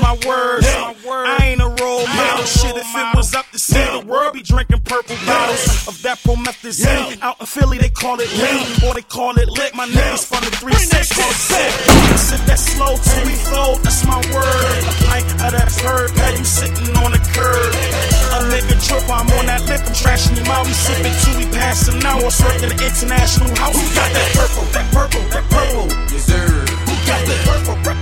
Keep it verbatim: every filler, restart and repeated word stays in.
my words. I ain't a role model. Shit, if it was up to see, the world be drinking purple bottles of that promethazine. Out in Philly, they call it lean, or they call it lit. My niggas from the three six call it sick. I sit that slow till we fold, that's my word. A pint of that herb, had you sitting on the curb. A nigga drip, I'm on that lip, I'm trashing him out. We sipping till we passing out. Or serving the international house. Who got that purple, that purple, that purple? Yes, sir. Who got that purple?